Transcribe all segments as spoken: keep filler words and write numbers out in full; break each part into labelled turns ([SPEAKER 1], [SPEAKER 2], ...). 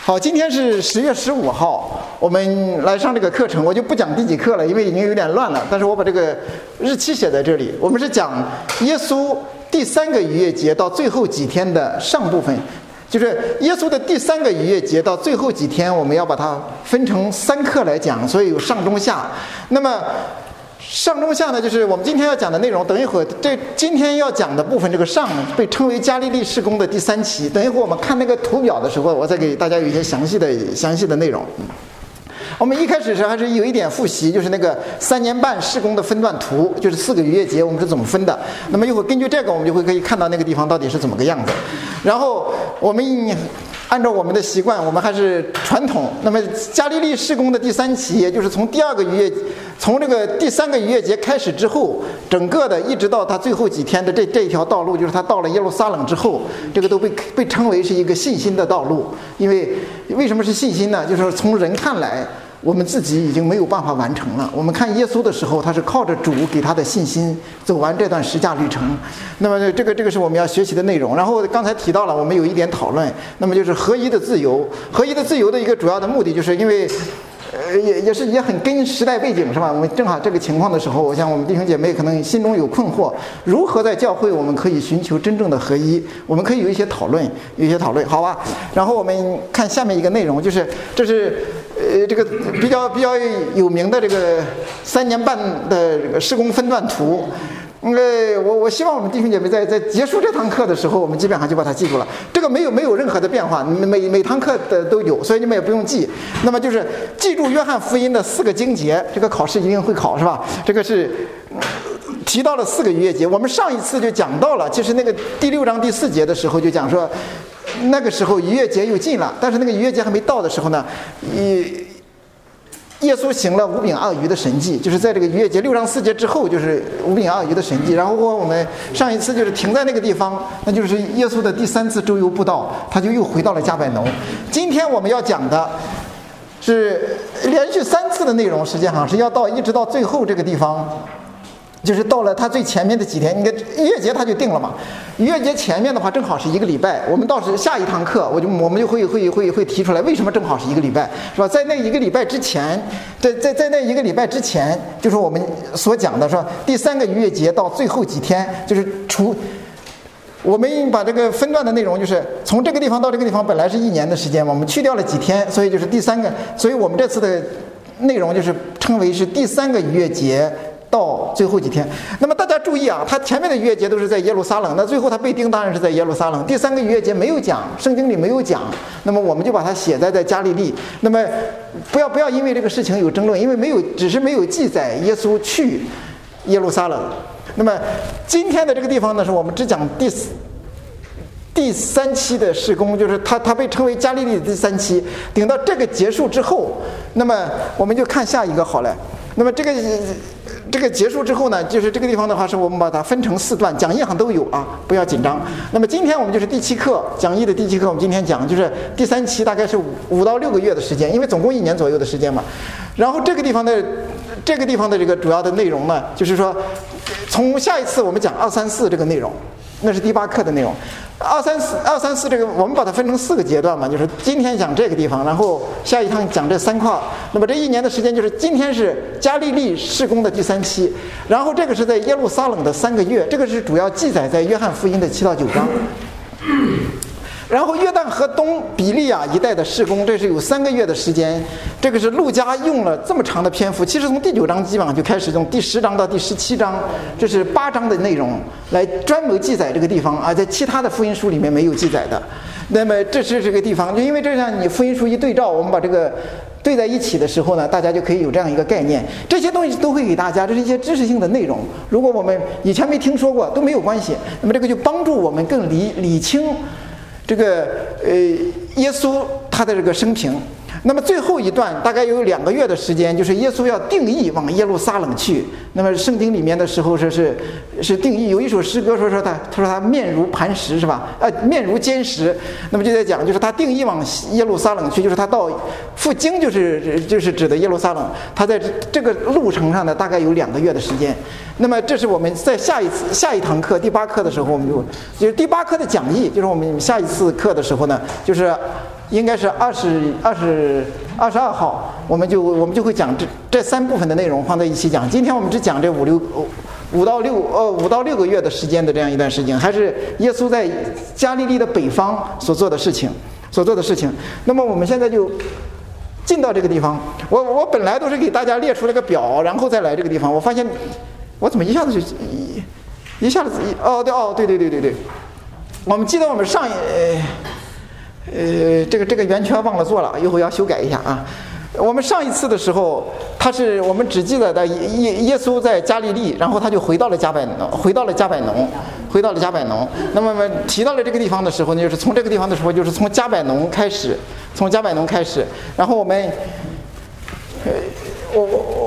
[SPEAKER 1] 好，今天是十月十五号，我们来上这个课程，我就不讲第几课了，因为已经有点乱了。但是我把这个日期写在这里。我们是讲耶稣第三个逾越节到最后几天的上部分，就是耶稣的第三个逾越节到最后几天，我们要把它分成三课来讲，所以有上中下。那么上中下呢，就是我们今天要讲的内容。等一会儿，这今天要讲的部分，这个上被称为加利利事工的第三期。等一会儿我们看那个图表的时候，我再给大家有一些详细的详细的内容。我们一开始时还是有一点复习，就是那个三年半事工的分段图，就是四个逾越节我们是怎么分的。那么一会儿根据这个，我们就会可以看到那个地方到底是怎么个样子。然后我们按照我们的习惯，我们还是传统。那么加利利事工的第三期，也就是从第二个逾越，从这个第三个逾越节开始之后，整个的一直到他最后几天的这这一条道路，就是他到了耶路撒冷之后，这个都被被称为是一个信心的道路。因为为什么是信心呢？就是从人看来，我们自己已经没有办法完成了。我们看耶稣的时候，他是靠着主给他的信心走完这段十架旅程。那么这个这个是我们要学习的内容。然后刚才提到了，我们有一点讨论，那么就是合一的自由。合一的自由的一个主要的目的，就是因为呃，也也是也很跟时代背景是吧？我们正好这个情况的时候，我想我们弟兄姐妹可能心中有困惑，如何在教会我们可以寻求真正的合一？我们可以有一些讨论，有一些讨论，好吧？然后我们看下面一个内容，就是这是呃这个比较比较有名的这个三年半的这个事工分段图。呃，我我希望我们弟兄姐妹在在结束这堂课的时候，我们基本上就把它记住了。这个没有没有任何的变化，每每堂课的都有，所以你们也不用记。那么就是记住约翰福音的四个经节，这个考试一定会考是吧？这个是提到了四个逾越节。我们上一次就讲到了，其实那个第六章第四节的时候就讲说，那个时候逾越节又近了，但是那个逾越节还没到的时候呢，也。耶稣行了五饼二鱼的神迹，就是在这个逾越节六章四节之后，就是五饼二鱼的神迹。然后我们上一次就是停在那个地方，那就是耶稣的第三次周游布道，他就又回到了加百农。今天我们要讲的是连续三次的内容，实际上是要到一直到最后这个地方。就是到了他最前面的几天，你看逾越节他就定了嘛。逾越节前面的话正好是一个礼拜，我们到时下一堂课我就我们就会会会会提出来为什么正好是一个礼拜，是吧？在那一个礼拜之前，在在在那一个礼拜之前，就是我们所讲的说第三个逾越节到最后几天，就是除我们把这个分段的内容，就是从这个地方到这个地方本来是一年的时间嘛，我们去掉了几天，所以就是第三个，所以我们这次的内容就是称为是第三个逾越节到最后几天。那么大家注意啊，他前面的逾越节都是在耶路撒冷，那最后他被钉当然是在耶路撒冷。第三个逾越节没有讲，圣经里没有讲，那么我们就把它写在在加利利。那么不要不要因为这个事情有争论，因为没有只是没有记载耶稣去耶路撒冷。那么今天的这个地方呢，是我们只讲第四第三期的事工，就是它它被称为加利利的第三期。等到这个结束之后，那么我们就看下一个好了。那么这个这个结束之后呢，就是这个地方的话，是我们把它分成四段，讲义上都有啊，不要紧张。那么今天我们就是第七课，讲义的第七课，我们今天讲就是第三期，大概是五五到六个月的时间，因为总共一年左右的时间嘛。然后这个地方的这个地方的这个主要的内容呢，就是说从下一次我们讲二三四这个内容。那是第八课的内容，二三四二三四这个我们把它分成四个阶段嘛，就是今天讲这个地方，然后下一趟讲这三块。那么这一年的时间就是今天是加利利事工的第三期，然后这个是在耶路撒冷的三个月，这个是主要记载在约翰福音的七到九章。然后约旦河东比利亚一带的事工，这是有三个月的时间。这个是路加用了这么长的篇幅，其实从第九章基本上就开始，从第十章到第十七章，这是八章的内容来专门记载这个地方啊，在其他的福音书里面没有记载的。那么这是这个地方，就因为这样你福音书一对照，我们把这个对在一起的时候呢，大家就可以有这样一个概念。这些东西都会给大家，这是一些知识性的内容。如果我们以前没听说过都没有关系，那么这个就帮助我们更理理清这个呃耶稣他的这个生平。那么最后一段大概有两个月的时间，就是耶稣要定义往耶路撒冷去。那么圣经里面的时候说是是定义，有一首诗歌说说他他说他面如磐石是吧？呃，面如坚石。那么就在讲，就是他定义往耶路撒冷去，就是他到赴京，就是就是指的耶路撒冷。他在这个路程上呢，大概有两个月的时间。那么这是我们在下一次下一堂课第八课的时候，我们就就是第八课的讲义，就是我们下一次课的时候呢，就是应该是二十二十二十二号，我们就我们就会讲这这三部分的内容放在一起讲。今天我们只讲这五六五到六呃五到六个月的时间的这样一段时间，还是耶稣在加利利的北方所做的事情所做的事情。那么我们现在就进到这个地方，我我本来都是给大家列出了个表，然后再来这个地方，我发现我怎么一下子就一一下子哦对哦对对对对对，我们记得我们上一。呃呃，这个这个圆圈忘了做了，一会儿要修改一下啊。我们上一次的时候，他是我们只记得的耶耶稣在加利利，然后他就回到了加百农，回到了加百农，回到了加百农。那么我们提到了这个地方的时候呢，就是从这个地方的时候，就是从加百农开始，从加百农开始，然后我们，呃，我我我，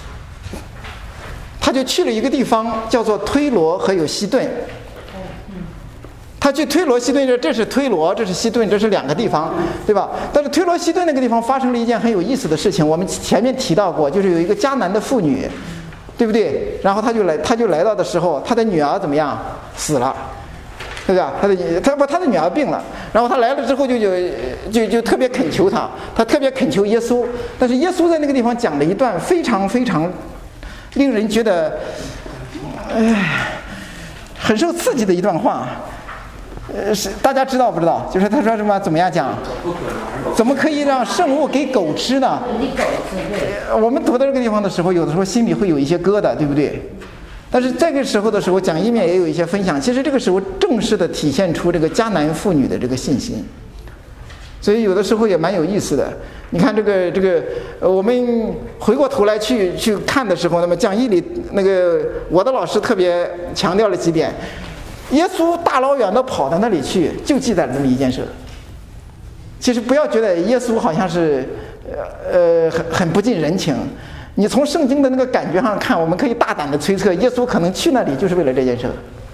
[SPEAKER 1] 他就去了一个地方叫做推罗和有西顿。他去推罗西顿，这这是推罗，这是西顿，这是两个地方，对吧？但是推罗西顿那个地方发生了一件很有意思的事情，我们前面提到过，就是有一个迦南的妇女，对不对？然后他就来，他就来到的时候，他的女儿怎么样？死了，对吧？他的他不，他的女儿病了，然后他来了之后就就就就特别恳求他，他特别恳求耶稣，但是耶稣在那个地方讲了一段非常非常令人觉得，哎，很受刺激的一段话。呃，是大家知道不知道？就是他说什么？怎么样讲？怎么可以让圣物给狗吃呢？呃、我们读到这个地方的时候，有的时候心里会有一些疙瘩，对不对？但是这个时候的时候，讲义面也有一些分享。其实这个时候正式的体现出这个迦南妇女的这个信心，所以有的时候也蛮有意思的。你看这个这个，呃，我们回过头来去去看的时候，那么讲义里那个我的老师特别强调了几点。耶稣大老远的跑到那里去，就记载了这么一件事。其实不要觉得耶稣好像是，呃，很很不近人情。你从圣经的那个感觉上看，我们可以大胆的推测，耶稣可能去那里就是为了这件事。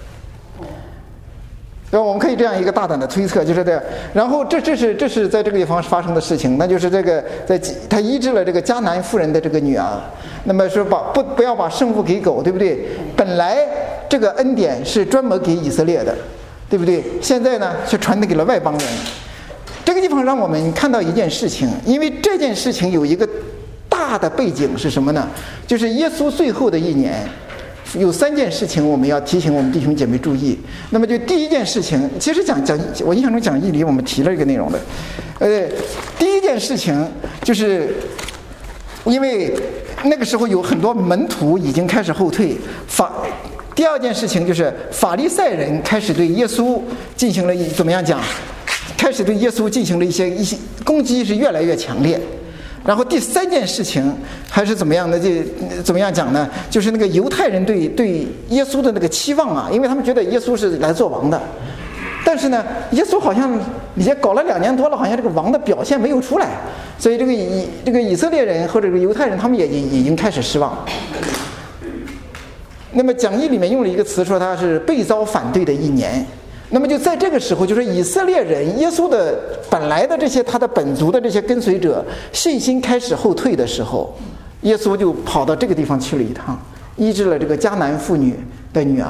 [SPEAKER 1] 然后我们可以这样一个大胆的推测，就是这样。然后这这是这是在这个地方发生的事情，那就是这个在他医治了这个迦南妇人的这个女儿。那么说把不不要把圣物给狗，对不对？本来这个恩典是专门给以色列的，对不对？现在呢却传递给了外邦人。这个地方让我们看到一件事情，因为这件事情有一个大的背景是什么呢？就是耶稣最后的一年。有三件事情我们要提醒我们弟兄姐妹注意。那么就第一件事情，其实讲讲我印象中讲义里我们提了这个内容的。呃，第一件事情就是因为那个时候有很多门徒已经开始后退。法第二件事情就是法利赛人开始对耶稣进行了怎么样讲？开始对耶稣进行了一些一些攻击，是越来越强烈。然后第三件事情还是怎么样的？就怎么样讲呢？就是那个犹太人对对耶稣的那个期望啊，因为他们觉得耶稣是来做王的，但是呢，耶稣好像也搞了两年多了，好像这个王的表现没有出来，所以这个以这个以色列人或者这个犹太人，他们也已经开始失望。那么讲义里面用了一个词说他是被遭反对的一年。那么就在这个时候，就是以色列人耶稣的本来的这些他的本族的这些跟随者信心开始后退的时候，耶稣就跑到这个地方去了一趟，医治了这个迦南妇女的女儿，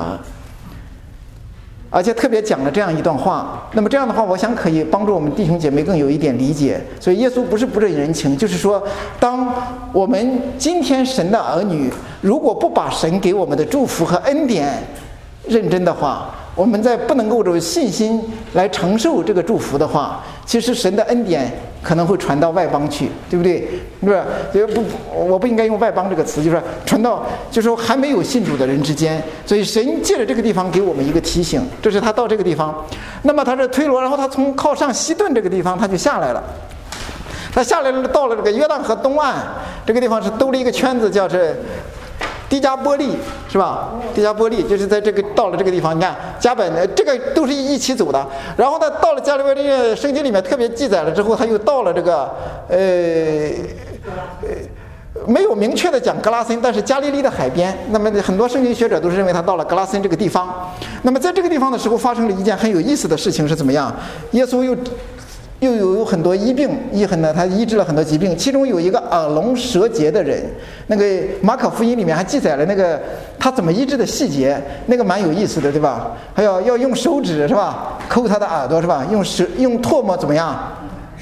[SPEAKER 1] 而且特别讲了这样一段话。那么这样的话，我想可以帮助我们弟兄姐妹更有一点理解。所以耶稣不是不认人情，就是说当我们今天神的儿女如果不把神给我们的祝福和恩典认真的话，我们在不能够有信心来承受这个祝福的话，其实神的恩典可能会传到外邦去，对不对？是不是？不，我不应该用外邦这个词，就是传到，就是说还没有信主的人之间。所以神借着这个地方给我们一个提醒，这是他到这个地方。那么他是推罗，然后他从靠上西顿这个地方他就下来了。他下来了，到了这个约旦河东岸这个地方是兜了一个圈子，叫这低加波利，是吧？低加波利就是在这个到了这个地方，你看加本这个都是一起走的。然后呢，到了加利波利，圣经里面特别记载了之后，他又到了这个呃呃没有明确的讲格拉森，但是加利利的海边。那么很多圣经学者都是认为他到了格拉森这个地方。那么在这个地方的时候，发生了一件很有意思的事情是怎么样？耶稣又又有很多医病，医很呢，他医治了很多疾病，其中有一个耳聋舌结的人，那个马可福音里面还记载了那个他怎么医治的细节，那个蛮有意思的，对吧？还要要用手指是吧，抠他的耳朵是吧？用手用唾沫怎么样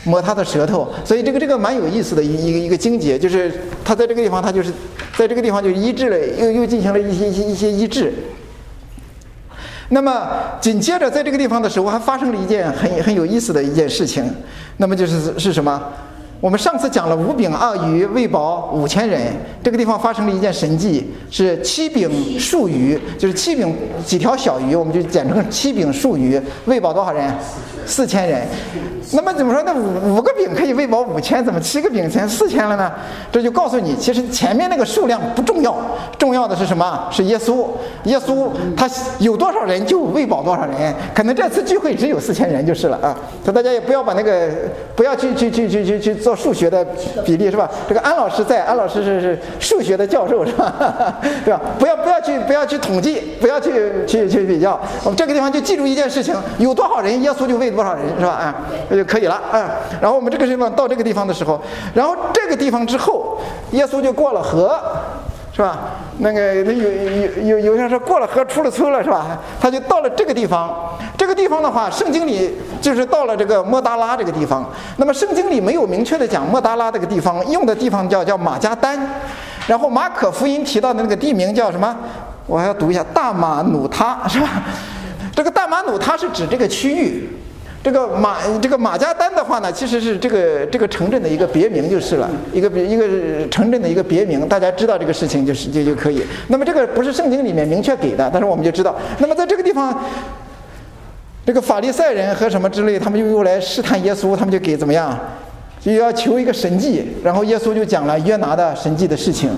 [SPEAKER 1] 摸他的舌头。所以这个这个蛮有意思的一一个一个经节，就是他在这个地方，他就是在这个地方就医治了，又又进行了一些一些一些医治。那么紧接着在这个地方的时候，还发生了一件很很有意思的一件事情，那么就是是什么？我们上次讲了五饼二鱼喂饱五千人，这个地方发生了一件神迹，是七饼数鱼，就是七饼几条小鱼，我们就简称七饼数鱼，喂饱多少人？四千人。那么怎么说？那五五个饼可以喂饱五千，怎么七个饼成四千了呢？这就告诉你，其实前面那个数量不重要，重要的是什么？是耶稣。耶稣他有多少人就喂饱多少人，可能这次聚会只有四千人就是了啊。所以大家也不要把那个不要去去去去去去做数学的比例是吧？这个安老师在，安老师是是数学的教授是吧？对吧？不要不要去不要去统计，不要去去去比较。我们这个地方就记住一件事情：有多少人，耶稣就喂多少人，是吧？啊，那就可以了啊。然后我们这个地方到这个地方的时候，然后这个地方之后，耶稣就过了河。是吧？那个有有有有人说过了河出了村了，是吧？他就到了这个地方。这个地方的话，圣经里就是到了这个莫大拉这个地方。那么圣经里没有明确的讲莫大拉这个地方，用的地方叫叫马加丹。然后马可福音提到的那个地名叫什么？我还要读一下，大马努他，是吧？这个大马努他是指这个区域。这个马这个马加丹的话呢，其实是这个这个城镇的一个别名就是了，一个一个城镇的一个别名，大家知道这个事情就是就就可以。那么这个不是圣经里面明确给的，但是我们就知道。那么在这个地方，这个法利赛人和什么之类，他们就又来试探耶稣，他们就给怎么样，就要求一个神迹，然后耶稣就讲了约拿的神迹的事情。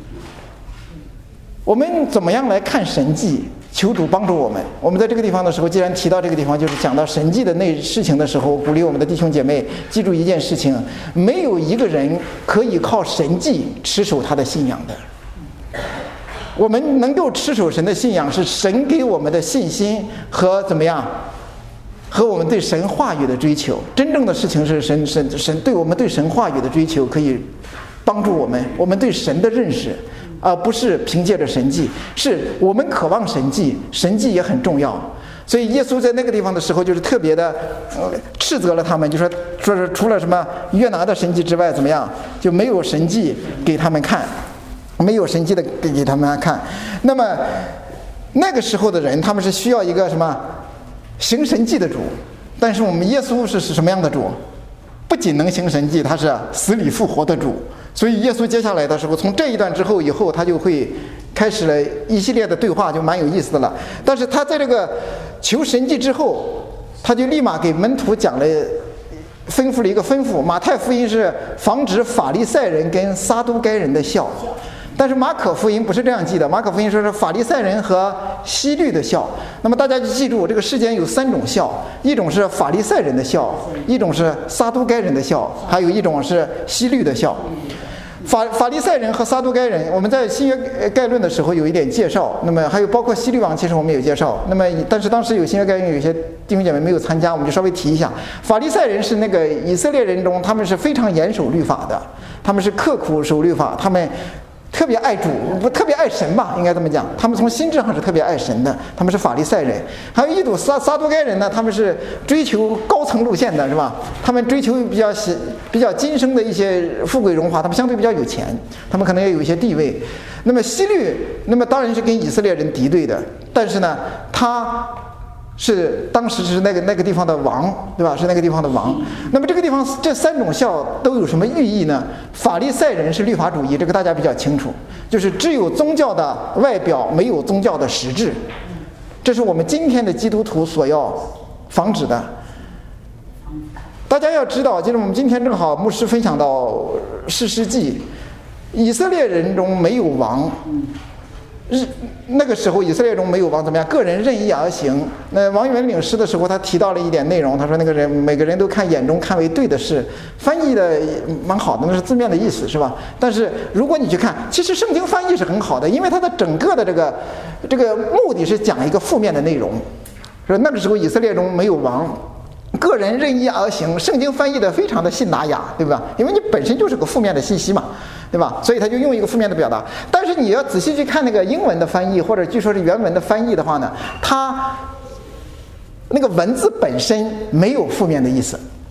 [SPEAKER 1] 我们怎么样来看神迹？求主帮助我们。我们在这个地方的时候，既然提到这个地方，就是讲到神迹的那事情的时候，鼓励我们的弟兄姐妹记住一件事情：没有一个人可以靠神迹持守他的信仰的。我们能够持守神的信仰，是神给我们的信心和怎么样，和我们对神话语的追求。真正的事情是神神神对我们对神话语的追求，可以帮助我们我们对神的认识。而不是凭借着神迹，是我们渴望神迹，神迹也很重要。所以耶稣在那个地方的时候，就是特别的、呃、斥责了他们，就说说是除了什么约拿的神迹之外，怎么样就没有神迹给他们看，没有神迹的给给他们看。那么那个时候的人，他们是需要一个什么行神迹的主，但是我们耶稣是是什么样的主？不仅能行神迹，他是死里复活的主。所以耶稣接下来的时候，从这一段之后以后，他就会开始了一系列的对话，就蛮有意思的了。但是他在这个求神迹之后，他就立马给门徒讲了，吩咐了一个吩咐。马太福音是防止法利赛人跟撒都该人的笑，但是马可福音不是这样记的，马可福音说是法利赛人和希律的笑。那么大家就记住，这个世间有三种笑，一种是法利赛人的笑，一种是撒都该人的笑，还有一种是希律的笑。法法利赛人和撒都该人，我们在新约概论的时候有一点介绍，那么还有包括希律王，其实我们有介绍。那么但是当时有新约概论，有些弟兄姐妹没有参加，我们就稍微提一下。法利赛人是那个以色列人中，他们是非常严守律法的，他们是刻苦守律法，他们特别爱主，不特别爱神吧，应该这么讲。他们从心智上是特别爱神的，他们是法利赛人。还有一组撒撒都该人呢，他们是追求高层路线的，是吧？他们追求比较比较今生的一些富贵荣华，他们相对比较有钱，他们可能也有一些地位。那么希律，那么当然是跟以色列人敌对的，但是呢，他是当时是那个那个地方的王，对吧？是那个地方的王。那么这个地方这三种笑都有什么寓意呢？法利赛人是律法主义，这个大家比较清楚，就是只有宗教的外表，没有宗教的实质。这是我们今天的基督徒所要防止的。大家要知道，就是我们今天正好牧师分享到士师记，以色列人中没有王。日那个时候以色列中没有王，怎么样？个人任意而行。那王元领诗的时候，他提到了一点内容，他说那个人每个人都看眼中看为对的事，翻译的蛮好的，那是字面的意思，是吧？但是如果你去看，其实圣经翻译是很好的，因为它的整个的这个这个目的是讲一个负面的内容，说那个时候以色列中没有王。个人任意而行，圣经翻译的非常的信达雅，对吧？因为你本身就是个负面的信息嘛，对吧？所以他就用一个负面的表达。但是你要仔细去看那个英文的翻译，或者据说是原文的翻译的话呢，它那个文字本身没有负面的意思，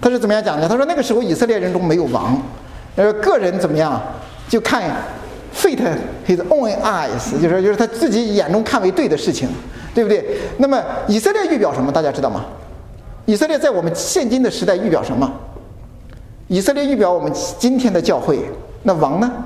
[SPEAKER 1] 他是怎么样讲的？他说那个时候以色列人中没有王，呃，个人怎么样就看 fit his own eyes， 就是就是他自己眼中看为对的事情，对不对？那么以色列预表什么？大家知道吗？以色列在我们现今的时代预表什么？以色列预表我们今天的教会。那王呢？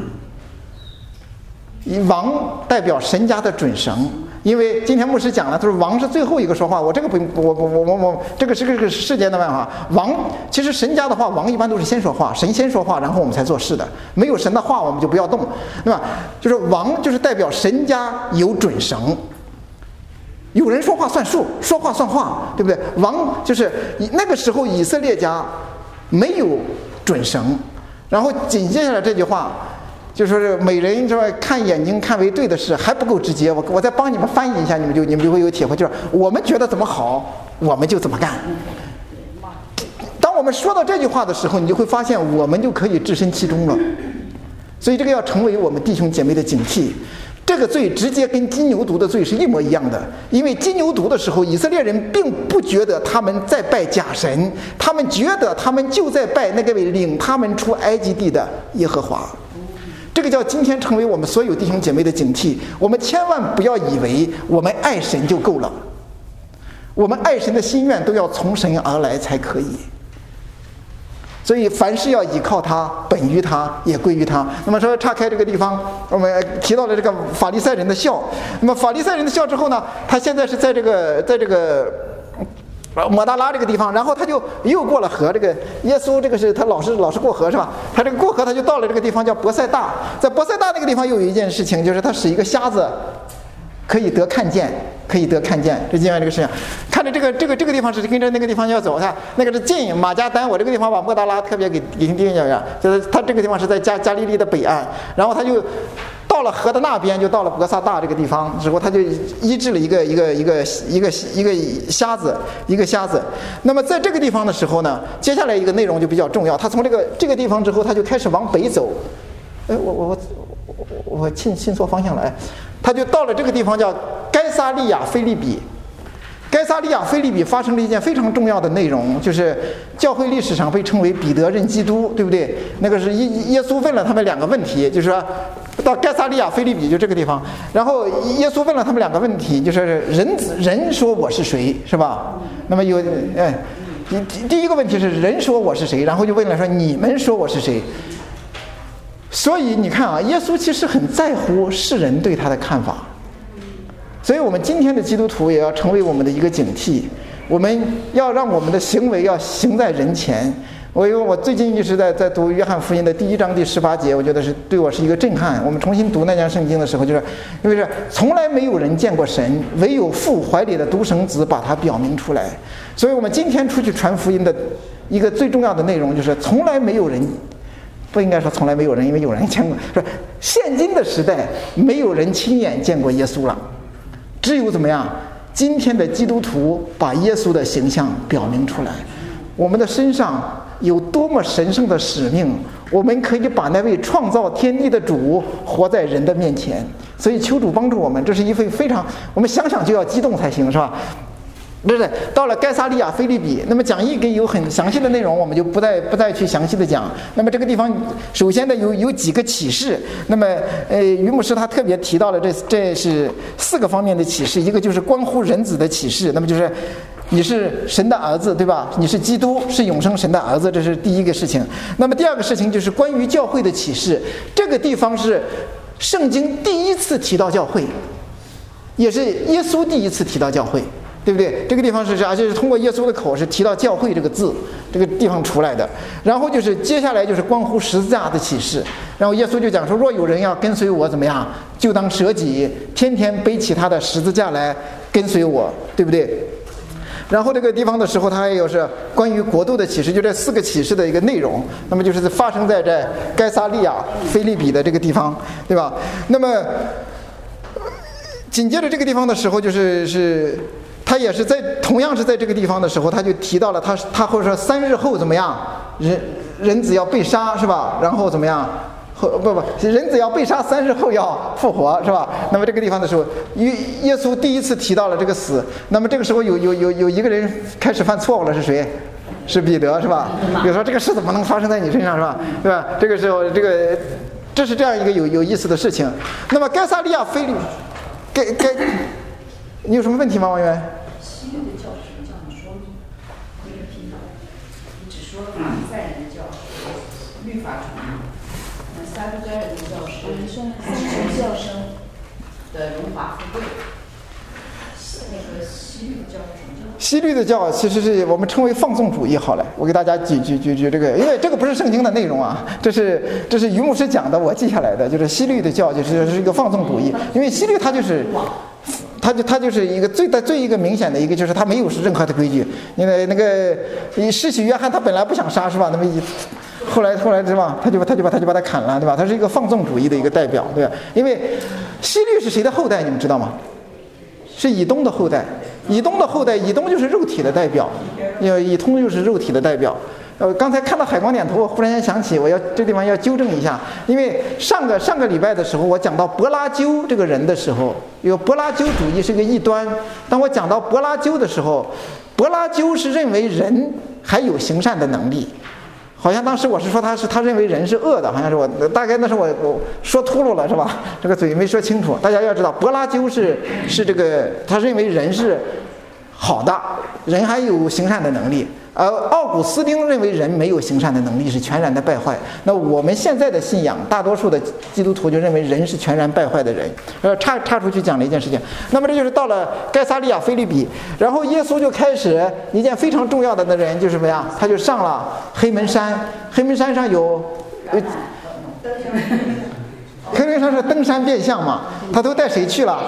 [SPEAKER 1] 王代表神家的准绳，因为今天牧师讲了，他说王是最后一个说话。我这个不，我我我我我这个是这个世间的办法。王其实神家的话，王一般都是先说话，神先说话，然后我们才做事的。没有神的话，我们就不要动，对吧？就是王就是代表神家有准绳，有人说话算数，说话算话，对不对？王就是那个时候以色列家没有准绳，然后紧接下来这句话。就说是每人说看眼睛看为对的事还不够直接，我我再帮你们翻译一下，你们就你们就会有体会，就是我们觉得怎么好，我们就怎么干。当我们说到这句话的时候，你就会发现我们就可以置身其中了。所以这个要成为我们弟兄姐妹的警惕。这个罪直接跟金牛犊的罪是一模一样的，因为金牛犊的时候，以色列人并不觉得他们在拜假神，他们觉得他们就在拜那个位领他们出埃及地的耶和华。这个叫今天成为我们所有弟兄姐妹的警惕，我们千万不要以为我们爱神就够了，我们爱神的心愿都要从神而来才可以。所以凡事要依靠他，本于他，也归于他。那么说岔开这个地方，我们提到了这个法利赛人的笑。那么法利赛人的笑之后呢，他现在是在这个在这个抹大拉这个地方，然后他就又过了河。这个耶稣这个是他老是老是过河是吧？他这个过河他就到了这个地方叫伯赛大，在伯赛大那个地方又有一件事情，就是他使一个瞎子可以得看见，可以得看见，这另外这个事情。看着这个这个这个地方是跟着那个地方要走，看那个是近马加丹，我这个地方把抹大拉特别给给定下来，就是他这个地方是在加加利利的北岸，然后他就到了河的那边，就到了伯萨大这个地方之后，他就医治了一个一个一个一个一个瞎子，一个瞎子。那么在这个地方的时候呢，接下来一个内容就比较重要。他从这个这个地方之后，他就开始往北走。哎，我我我我我进进错方向了，哎，他就到了这个地方叫该撒利亚腓立比。该撒利亚腓立比发生了一件非常重要的内容，就是教会历史上被称为彼得认基督，对不对？那个是耶耶稣问了他们两个问题，就是说到该撒利亚腓立比就这个地方，然后耶稣问了他们两个问题，就是人子人说我是谁，是吧？那么有哎，第一个问题是人说我是谁，然后就问了说你们说我是谁。所以你看啊，耶稣其实很在乎世人对他的看法。所以我们今天的基督徒也要成为我们的一个警惕，我们要让我们的行为要行在人前。我因为我最近一直在在读约翰福音的第一章第十八节，我觉得是对我是一个震撼。我们重新读那章圣经的时候，就是因为是从来没有人见过神，唯有父怀里的独生子把它表明出来。所以我们今天出去传福音的一个最重要的内容就是从来没有人，不应该说从来没有人，因为有人见过，说现今的时代没有人亲眼见过耶稣了。只有怎么样？今天的基督徒把耶稣的形象表明出来，我们的身上有多么神圣的使命，我们可以把那位创造天地的主活在人的面前。所以求主帮助我们，这是一份非常我们想想就要激动才行，是吧？不是到了该撒利亚腓立比，那么讲义给有很详细的内容，我们就不再不再去详细的讲。那么这个地方首先呢有有几个启示，那么呃于牧师他特别提到了这这是四个方面的启示，一个就是关乎人子的启示，那么就是你是神的儿子，对吧？你是基督，是永生神的儿子，这是第一个事情。那么第二个事情就是关于教会的启示，这个地方是圣经第一次提到教会，也是耶稣第一次提到教会，对不对？这个地方是而且是通过耶稣的口是提到教会这个字，这个地方出来的。然后就是接下来就是关乎十字架的启示，然后耶稣就讲说，若有人要跟随我怎么样，就当舍己，天天背起他的十字架来跟随我，对不对？然后这个地方的时候，它还有是关于国度的启示，就这四个启示的一个内容。那么就是发生在这该撒利亚腓立比的这个地方，对吧？那么紧接着这个地方的时候，就是是他也是在同样是在这个地方的时候，他就提到了他他或者说三日后怎么样，人人子要被杀，是吧？然后怎么样？不不，人子要被杀，三日后要复活，是吧？那么这个地方的时候，耶耶稣第一次提到了这个死。那么这个时候有有有有一个人开始犯错误了，是谁？ 是彼得，是吧？比如说这个事怎么能发生在你身上，是吧？对吧？这个时候，这个这是这样一个有有意思的事情。那么该撒利亚腓利，该该，你有什么问题吗，王源？
[SPEAKER 2] 西律的教是什么教？你说那个批判，你只说法利赛人的教是律法主义，那撒都该人的教是神教生的荣华富贵。那个西律的教是什么教？
[SPEAKER 1] 西律的教其实是我们称为放纵主义。好了，我给大家举举举举这个，因为这个不是圣经的内容啊，这是这是于牧师讲的，我记下来的，就是西律的教就是是一个放纵主义，因为西律它就是。他就他就是一个最的最一个明显的一个，就是他没有任何的规矩。因为那个施洗约翰他本来不想杀，是吧？那么一后来后来是吧？他就他就把他就把他砍了，对吧？他是一个放纵主义的一个代表，对吧？因为希律是谁的后代？你们知道吗？是以东的后代。以东的后代，以东就是肉体的代表，因为以东就是肉体的代表。呃，刚才看到海光点头，我忽然间想起，我要这地方要纠正一下，因为上个上个礼拜的时候，我讲到柏拉修这个人的时候，有柏拉修主义是个异端。当我讲到柏拉修的时候，柏拉修是认为人还有行善的能力，好像当时我是说他是他认为人是恶的，好像是我大概那时候我我说秃噜了是吧？这个嘴没说清楚。大家要知道，柏拉修是是这个他认为人是好的，人还有行善的能力。呃，奥古斯丁认为人没有行善的能力，是全然的败坏。那我们现在的信仰，大多数的基督徒就认为人是全然败坏的人。呃，插插出去讲了一件事情。那么这就是到了该撒利亚腓利比，然后耶稣就开始一件非常重要的的人就是什么呀？他就上了黑门山，黑门山上有，呃，黑门山是登山变相嘛？他都带谁去了？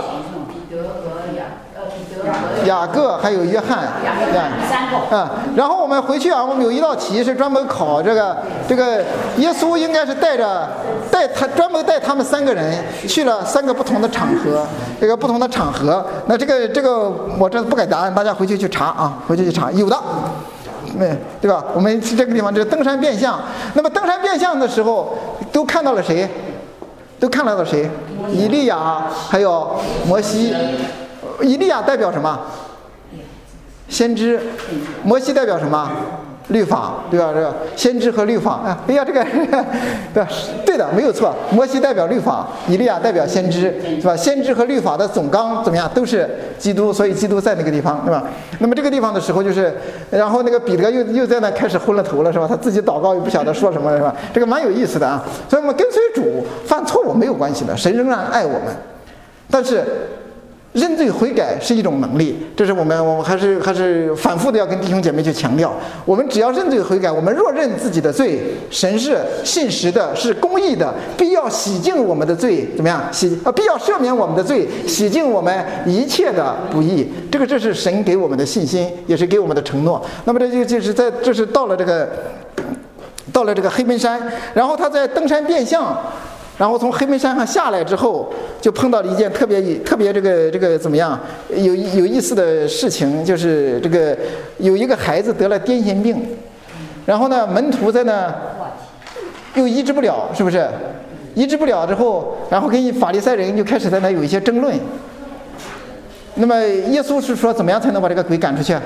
[SPEAKER 1] 雅各还有约翰，
[SPEAKER 2] 三个。
[SPEAKER 1] 嗯，然后我们回去啊，我们有一道题是专门考这个这个耶稣应该是带着带他专门带他们三个人去了三个不同的场合，这个不同的场合。那这个这个我这不给答案，大家回去去查啊，回去去查，有的。对对吧？我们这个地方就是登山变相。那么登山变相的时候，都看到了谁？都看到了谁？以利亚还有摩西。以利亚代表什么？先知。摩西代表什么？律法，对吧？这个先知和律法啊，哎呀，这个对吧？对的，没有错。摩西代表律法，以利亚代表先知，是吧？先知和律法的总纲怎么样？都是基督，所以基督在那个地方，对吧？那么这个地方的时候，就是然后那个彼得又又在那开始昏了头了，是吧？他自己祷告又不晓得说什么，是吧？这个蛮有意思的啊。所以我们跟随主犯错误没有关系的，神仍然爱我们，但是。认罪悔改是一种能力，这是我们我们还是还是反复的要跟弟兄姐妹去强调。我们只要认罪悔改，我们若认自己的罪，神是信实的，是公义的，必要洗净我们的罪，怎么样？洗啊，必要赦免我们的罪，洗净我们一切的不义。这个这是神给我们的信心，也是给我们的承诺。那么这就就是在这是到了这个到了这个黑门山，然后他在登山变相。然后从黑门山上下来之后，就碰到了一件特别特别这个这个怎么样有有意思的事情，就是这个有一个孩子得了癫痫病，然后呢门徒在那又医治不了，是不是？医治不了之后，然后跟法利赛人就开始在那有一些争论。那么耶稣是说怎么样才能把这个鬼赶出去？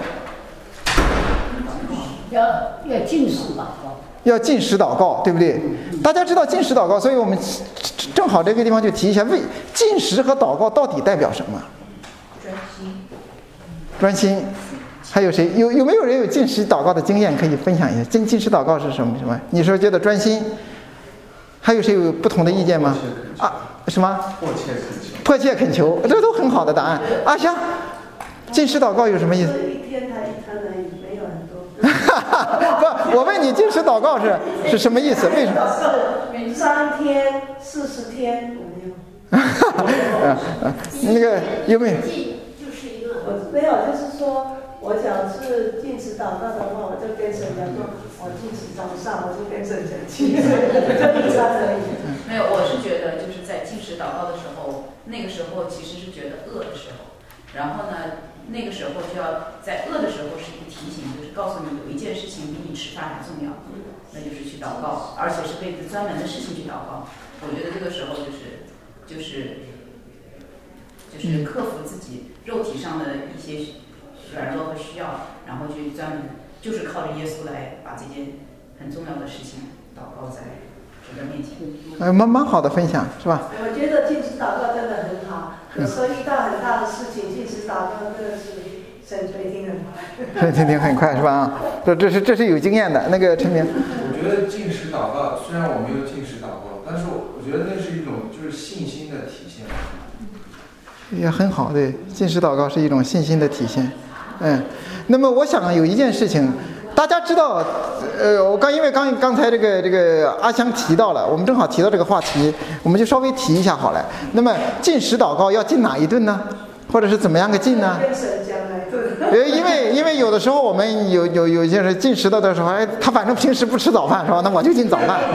[SPEAKER 2] 要要禁食祷告。
[SPEAKER 1] 要禁食祷告，对不对？大家知道禁食祷告，所以我们正好这个地方就提一下，为禁食和祷告到底代表什么？
[SPEAKER 2] 专心。
[SPEAKER 1] 专心。还有谁？有有没有人有禁食祷告的经验可以分享一下？禁禁食祷告是什么什么？你说觉得专心？还有谁有不同的意见吗？啊，什么？
[SPEAKER 3] 迫切恳求。
[SPEAKER 1] 迫切恳求，这都很好的答案。阿香，禁食祷告有什么意思？
[SPEAKER 4] 一天他一餐而已，没有很多。
[SPEAKER 1] 不，我问你，禁食祷告是是什么意思？为什么？
[SPEAKER 4] 是三天、四十天，有没有？
[SPEAKER 1] 那个有没有？
[SPEAKER 4] 就是一个，我没有，就是说，我讲是禁食祷告的话，我就跟神讲说，我禁食早上，我就跟神讲禁食，就一餐而已。
[SPEAKER 2] 没有，我是觉得就是在禁食祷告的时候，那个时候其实是觉得饿的时候，然后呢。那个时候就要在饿的时候是一个提醒，就是告诉你有一件事情比你吃饭还重要，那就是去祷告，而且是为专门的事情去祷告。我觉得这个时候就是就是就是克服自己肉体上的一些软弱和需要，然后去专门就是靠着耶稣来把这件很重要的事情祷告在主的面前。
[SPEAKER 1] 呃，蛮蛮好的分享，是吧？
[SPEAKER 4] 我觉得禁食祷告真的很好，有时候遇到很大的事情，禁食祷告真的是神垂听很快。
[SPEAKER 1] 神垂听很快，是吧？啊，这这是这是有经验的。那个陈明，
[SPEAKER 3] 我觉得禁食祷告，虽然我没有禁食祷告，但是我觉得那是一种就是信心的体现。
[SPEAKER 1] 也很好，对，禁食祷告是一种信心的体现。嗯，那么我想有一件事情。大家知道，呃，我刚因为刚刚才这个这个阿香提到了，我们正好提到这个话题，我们就稍微提一下好了。那么禁食祷告要禁哪一顿呢？或者是怎么样个禁呢？
[SPEAKER 4] 跟神讲哪一顿？
[SPEAKER 1] 呃，因为因为有的时候我们有有有些人禁食的的时候，哎，他反正平时不吃早饭是吧？那我就禁早饭。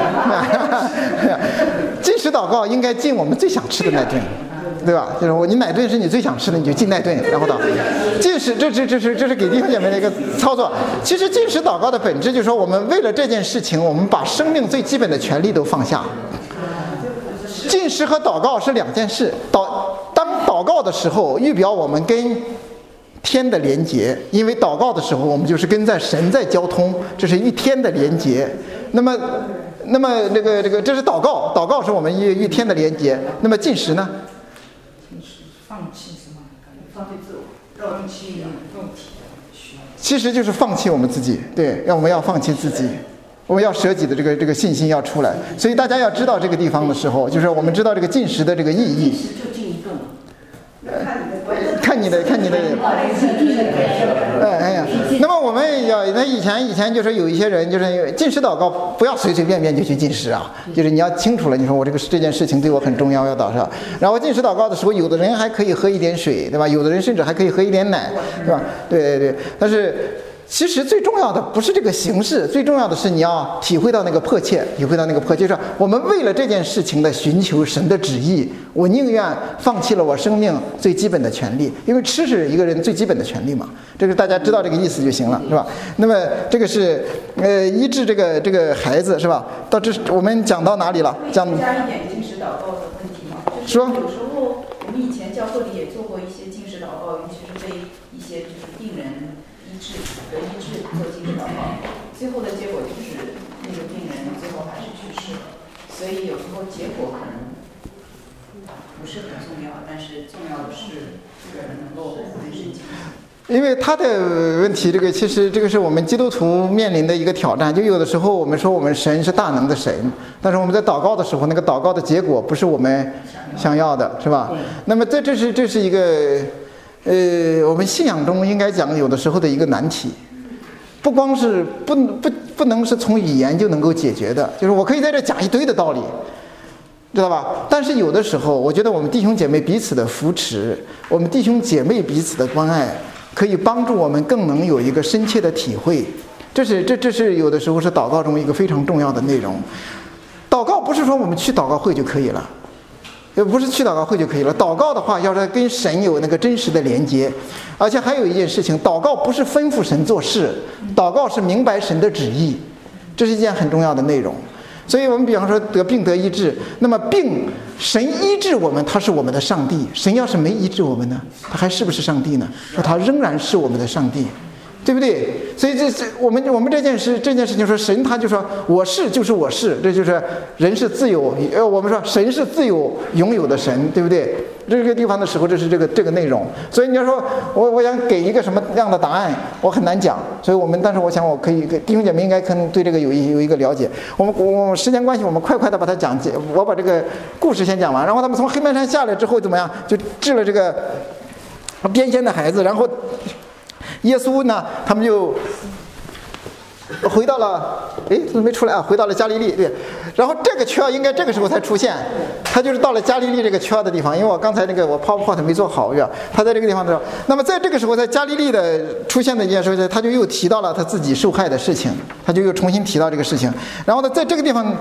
[SPEAKER 1] 禁食祷告应该禁我们最想吃的那顿。对吧？就是我，你哪顿是你最想吃的，你就进那顿，然后祷。禁食，这这这是这是给弟兄姐妹的一个操作。其实禁食祷告的本质就是说，我们为了这件事情，我们把生命最基本的权利都放下。禁食和祷告是两件事。祷当祷告的时候，预表我们跟天的连结，因为祷告的时候，我们就是跟在神在交通，这是一天的连结。那么，那么这个这个这是祷告，祷告是我们一一天的连结。那么禁食呢？
[SPEAKER 2] 放弃什么？放弃自我，放弃肉体。
[SPEAKER 1] 其实就是放弃我们自己，对，让我们要放弃自己，我们要舍己的这个这个信心要出来。所以大家要知道这个地方的时候，就是我们知道这个禁食的这个意义。
[SPEAKER 2] 禁食就禁一顿了。
[SPEAKER 1] 看你的，看你的，哎哎呀，那么我们要那以前以前就是有一些人就是禁食祷告，不要随随便便就去禁食啊，就是你要清楚了，你说我这个这件事情对我很重要，要祷告。然后禁食祷告的时候，有的人还可以喝一点水，对吧？有的人甚至还可以喝一点奶，对吧？对对对，但是。其实最重要的不是这个形式，最重要的是你要体会到那个迫切，体会到那个迫切，就是我们为了这件事情的寻求神的旨意，我宁愿放弃了我生命最基本的权利，因为吃是一个人最基本的权利嘛，这个大家知道这个意思就行了，是吧？那么这个是呃医治这个这个孩子是吧？到这我们讲到哪里了？讲
[SPEAKER 2] 加一点禁食祷告的问题嘛，就是有时候我们以前教会里也做过一些禁食祷告，尤其是对一些就是病人。得医治做禁食祷告，最后的结果就是那个病人最后还是去世了。所以有时候结果可能不是很重要，但是重要的是这个人能够跟神经。
[SPEAKER 1] 因为他的问题，这个其实这个是我们基督徒面临的一个挑战。就有的时候我们说我们神是大能的神，但是我们在祷告的时候，那个祷告的结果不是我们想要的，是吧？那么这这是这是一个。呃，我们信仰中应该讲有的时候的一个难题，不光是不不不能是从语言就能够解决的，就是我可以在这讲一堆的道理，知道吧？但是有的时候，我觉得我们弟兄姐妹彼此的扶持，我们弟兄姐妹彼此的关爱，可以帮助我们更能有一个深切的体会。这是这这是有的时候是祷告中一个非常重要的内容。祷告不是说我们去祷告会就可以了。也不是去祷告会就可以了。祷告的话，要是跟神有那个真实的连接，而且还有一件事情，祷告不是吩咐神做事，祷告是明白神的旨意，这是一件很重要的内容。所以我们比方说得病得医治，那么病神医治我们，他是我们的上帝。神要是没医治我们呢，他还是不是上帝呢？说他仍然是我们的上帝。对不对？所以这这我们我们这件事这件事情说神他就说我是就是我是，这就是人是自由，呃我们说神是自由拥有的神，对不对？这个地方的时候，这是这个这个内容。所以你要说我我想给一个什么样的答案，我很难讲。所以我们但是我想我可以弟兄姐妹应该可能对这个有一有一个了解。我们我时间关系，我们快快的把它讲解。我把这个故事先讲完，然后他们从黑门山下来之后怎么样？就治了这个癫痫的孩子，然后。耶稣呢，他们就回到了，哎，怎么没出来啊？回到了加利利，对。然后这个圈应该这个时候才出现，他就是到了加利利这个圈的地方。因为我刚才那个我 PowerPoint 没做好，是吧？他在这个地方的时候，那么在这个时候，在加利利的出现的一件事，他就又提到了他自己受害的事情，他就又重新提到这个事情。然后呢，在这个地方。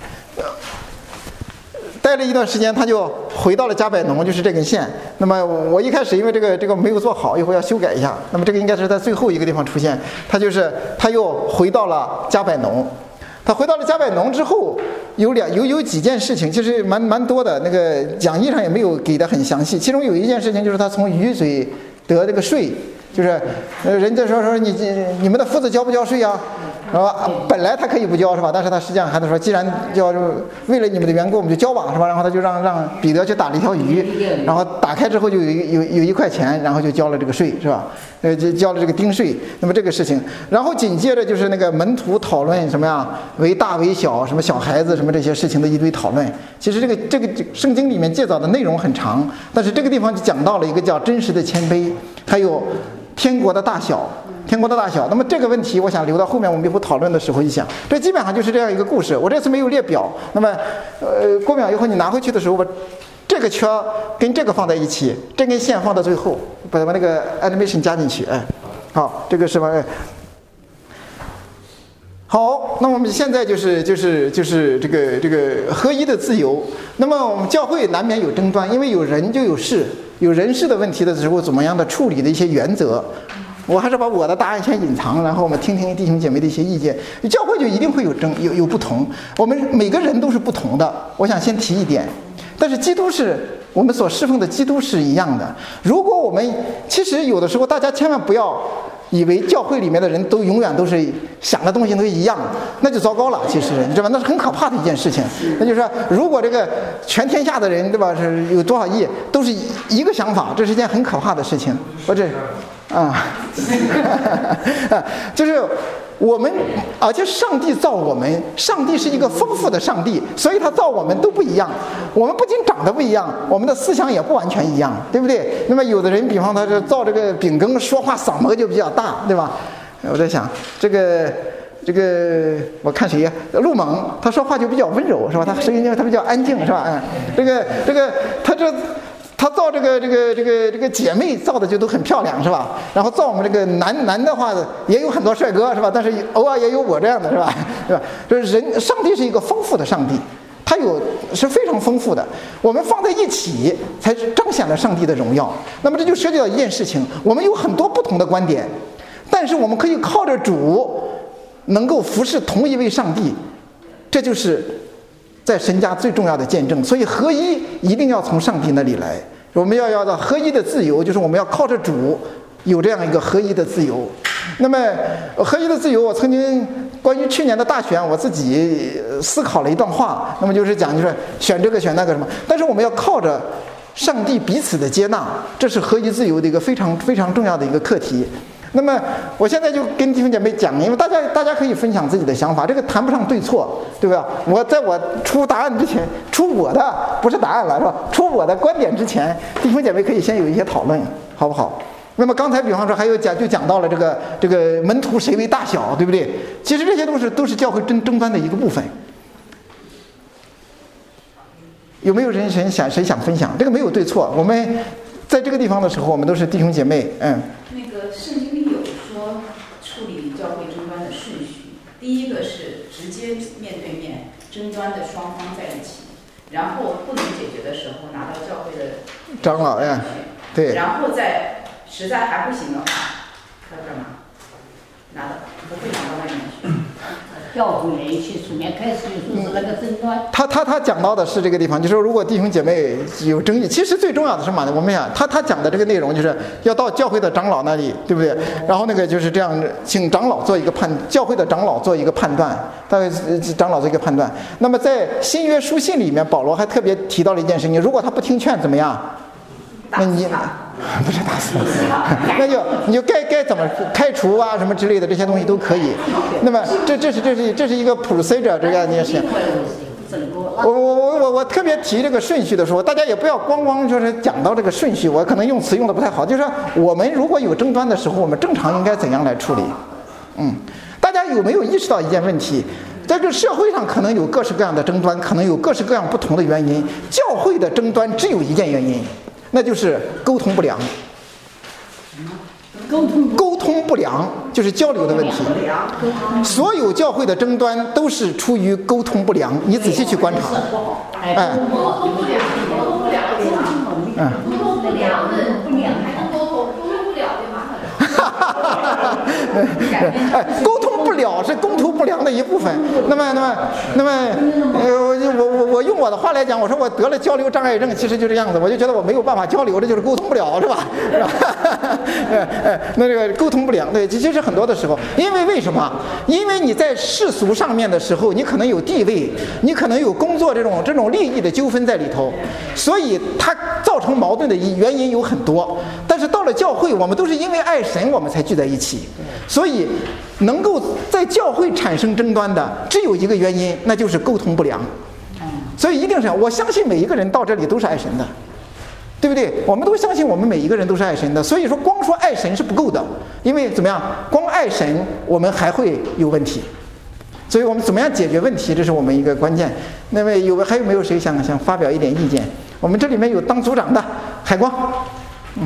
[SPEAKER 1] 待了一段时间，他就回到了加百农，就是这根线。那么我一开始因为这个这个没有做好，一会儿要修改一下。那么这个应该是在最后一个地方出现，他就是他又回到了加百农。他回到了加百农之后，有两有有几件事情，其实蛮蛮多的。那个讲义上也没有给的很详细。其中有一件事情就是他从鱼嘴得这个税， 就是呃，人家说说你你们的夫子交不交税啊？是吧？本来他可以不交是吧？但是他实际上还是说，既然交，为了你们的缘故，我们就交吧是吧？然后他就让让彼得去打了一条鱼，然后打开之后就有一有有一块钱，然后就交了这个税是吧？呃，就交了这个丁税。那么这个事情，然后紧接着就是那个门徒讨论什么呀？为大为小，什么小孩子什么这些事情的一堆讨论。其实这个这个圣经里面介绍的内容很长，但是这个地方就讲到了一个叫真实的谦卑，还有天国的大小。天国的大小，那么这个问题，我想留到后面我们以后讨论的时候一想，这基本上就是这样一个故事。我这次没有列表，那么，呃，过秒以后你拿回去的时候，把这个圈跟这个放在一起，这根线放到最后，把把那个 animation 加进去，哎，好，这个是吧？哎，好，那我们现在就是就是就是这个这个合一的自由。那么我们教会难免有争端，因为有人就有事，有人事的问题的时候，怎么样的处理的一些原则。我还是把我的答案先隐藏，然后我们听听弟兄姐妹的一些意见。教会就一定会有争，有有不同。我们每个人都是不同的。我想先提一点，但是基督是我们所侍奉的基督是一样的。如果我们其实有的时候，大家千万不要以为教会里面的人都永远都是想的东西都一样，那就糟糕了。其实你知道吧，那是很可怕的一件事情。那就是说，如果这个全天下的人对吧，是有多少亿都是一个想法，这是一件很可怕的事情。我这。啊，就是我们，而且上帝造我们，上帝是一个丰富的上帝，所以他造我们都不一样。我们不仅长得不一样，我们的思想也不完全一样，对不对？那么有的人，比方他是造这个饼羹，说话嗓门就比较大，对吧？我在想，这个这个，我看谁呀？陆猛，他说话就比较温柔，是吧？他声音他比较安静，是吧？嗯，这个这个，他这。他造这个这个这个这个姐妹造的就都很漂亮是吧？然后造我们这个男男的话也有很多帅哥是吧？但是偶尔也有我这样的是吧？是吧？就是人，上帝是一个丰富的上帝，他有是非常丰富的。我们放在一起才彰显了上帝的荣耀。那么这就涉及到一件事情，我们有很多不同的观点，但是我们可以靠着主能够服侍同一位上帝，这就是在神家最重要的见证。所以合一一定要从上帝那里来。我们要要到合一的自由，就是我们要靠着主有这样一个合一的自由。那么合一的自由，我曾经关于去年的大选，我自己思考了一段话，那么就是讲就是选这个选那个什么，但是我们要靠着上帝彼此的接纳，这是合一自由的一个非常非常重要的一个课题。那么我现在就跟弟兄姐妹讲，因为大家大家可以分享自己的想法，这个谈不上对错，对吧？我在我出答案之前，出我的不是答案了，是吧？出我的观点之前，弟兄姐妹可以先有一些讨论，好不好？那么刚才比方说还有讲就讲到了这个这个门徒谁为大小，对不对？其实这些都是都是教会争争端的一个部分。有没有人谁想谁想分享？这个没有对错，我们在这个地方的时候，我们都是弟兄姐妹，嗯。
[SPEAKER 2] 那个圣经里有说处理教会争端的顺序，第一个是直接面对面争端的双方在一起，然后不能解决的时候拿到教会的
[SPEAKER 1] 长老呀，对，
[SPEAKER 2] 然后再实在还不行的话，要干嘛？拿到不会拿到外面去。
[SPEAKER 5] 教会人去出面开始就说是那个争端。
[SPEAKER 1] 他他他讲到的是这个地方，就是说如果弟兄姐妹有争议，其实最重要的是什么呢？我们想他他讲的这个内容就是要到教会的长老那里，对不对？然后那个就是这样，请长老做一个判，教会的长老做一个判断，大概长老做一个判断。那么在新约书信里面，保罗还特别提到了一件事情：如果他不听劝，怎么样？那你不是打死，那就你就该该怎么开除啊什么之类的这些东西都可以。那么这这是这是这是一个 procedure 这样件事情。我我我我我特别提这个顺序的时候，大家也不要光光就是讲到这个顺序，我可能用词用的不太好。就是说我们如果有争端的时候，我们正常应该怎样来处理？嗯，大家有没有意识到一件问题？在这个社会上可能有各式各样的争端，可能有各式各样不同的原因。教会的争端只有一件原因。那就是沟通不良，
[SPEAKER 5] 沟通
[SPEAKER 1] 沟通不良就是交流的问题。所有教会的争端都是出于沟通不良，你仔细去观察。哎，
[SPEAKER 6] 沟通不良，沟通不良，嗯，沟通不良的不良还能沟通，沟通不了就麻烦了。
[SPEAKER 1] 哎，沟通不了是公途不良的一部分。那么，那么，那么，呃，我我我我用我的话来讲，我说我得了交流障碍症，其实就这样子，我就觉得我没有办法交流，这就是沟通不了，是吧？是吧？呃呃，那这个沟通不良，对，其实很多的时候，因为为什么？因为你在世俗上面的时候，你可能有地位，你可能有工作这种这种利益的纠纷在里头，所以它造成矛盾的原因有很多。但是到了教会，我们都是因为爱神，我们才聚在一起，所以能够在教会产生争端的只有一个原因，那就是沟通不良。所以一定是，我相信每一个人到这里都是爱神的，对不对？我们都相信我们每一个人都是爱神的，所以说光说爱神是不够的，因为怎么样？光爱神我们还会有问题，所以我们怎么样解决问题，这是我们一个关键。那么有还有没有谁想想发表一点意见？我们这里面有当组长的海光，嗯。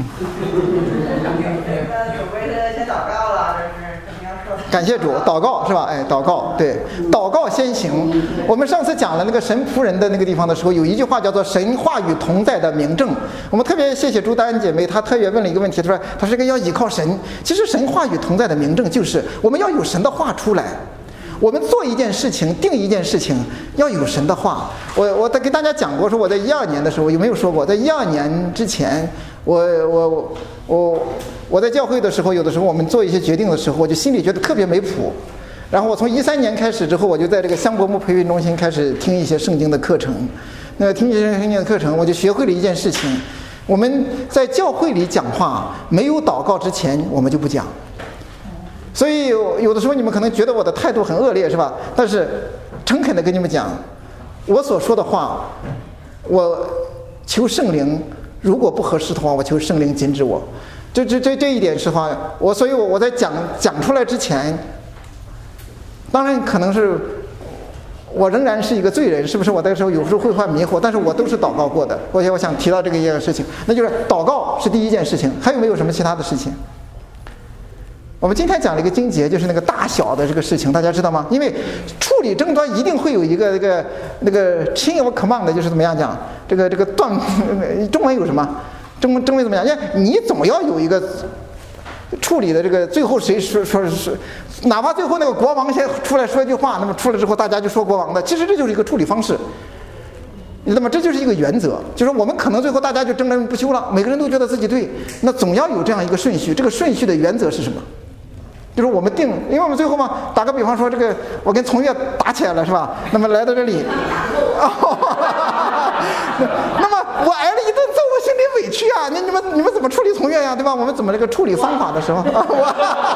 [SPEAKER 7] 主归是先祷告了，这是肯定要说。
[SPEAKER 1] 感谢主，祷告是吧？哎，祷告，对，祷告先行。我们上次讲了那个神仆人的那个地方的时候，有一句话叫做“神话语同在的明证”。我们特别谢谢朱丹姐妹，她特别问了一个问题，她说：“她这个要依靠神。”其实神话语同在的明证就是我们要有神的话出来。我们做一件事情，定一件事情，要有神的话。我我跟大家讲过，说我在一二年的时候有没有说过？在一二年之前，我我我我在教会的时候，有的时候我们做一些决定的时候，我就心里觉得特别没谱。然后我从一三年开始之后，我就在这个香柏木培训中心开始听一些圣经的课程。那听一些圣经的课程，我就学会了一件事情：我们在教会里讲话，没有祷告之前，我们就不讲。所以有的时候你们可能觉得我的态度很恶劣，是吧？但是诚恳地跟你们讲，我所说的话，我求圣灵，如果不合适的话，我求圣灵禁止我。这这这这一点是话，我所以我我在讲讲出来之前，当然可能是我仍然是一个罪人，是不是？我那时候有时候会犯迷惑，但是我都是祷告过的。而且我想提到这个一件事情，那就是祷告是第一件事情。还有没有什么其他的事情？我们今天讲了一个经节，就是那个大小的这个事情，大家知道吗？因为处理争端一定会有一个那个那个 chain of command， 就是怎么样讲，这个这个断，中文有什么？中文中文怎么样？因为你总要有一个处理的这个，最后谁说说是，哪怕最后那个国王先出来说一句话，那么出来之后大家就说国王的，其实这就是一个处理方式。那么这就是一个原则，就是我们可能最后大家就争论不休了，每个人都觉得自己对，那总要有这样一个顺序。这个顺序的原则是什么？就是我们定，因为我们最后嘛，打个比方说，这个我跟从月打起来了，是吧？那么来到这里，哦、那么我挨了一顿揍，我心里委屈啊！你你们你们怎么处理从月呀，对吧？我们怎么这个处理方法的时候，啊、我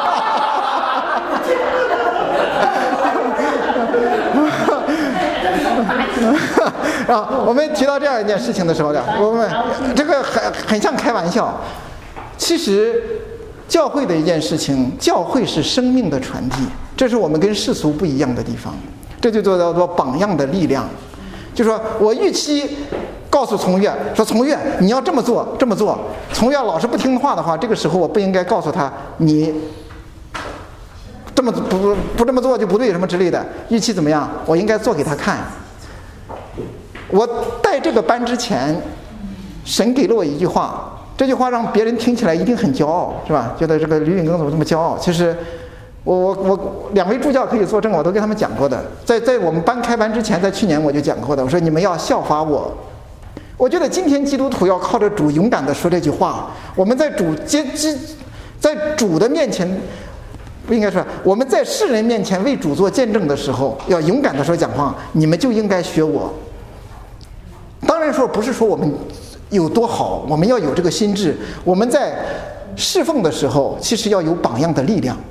[SPEAKER 1] 啊，我们提到这样一件事情的时候呢，我们这个很很像开玩笑，其实。教会的一件事情，教会是生命的传递，这是我们跟世俗不一样的地方，这就叫做榜样的力量。就说我预期告诉从月说，从月你要这么做这么做，从月老是不听话的话，这个时候我不应该告诉他你这么不不这么做就不对什么之类的，预期怎么样？我应该做给他看。我带这个班之前，神给了我一句话。这句话让别人听起来一定很骄傲，是吧？觉得这个吕允庚怎么这么骄傲？其实，我我我两位助教可以作证，我都跟他们讲过的。在在我们班开班之前，在去年我就讲过的。我说你们要效法我。我觉得今天基督徒要靠着主勇敢地说这句话。我们在主接基，在主的面前，不应该说我们在世人面前为主做见证的时候，要勇敢地说讲话。你们就应该学我。当然说不是说我们。有多好，我们要有这个心智。我们在侍奉的时候，其实要有榜样的力量。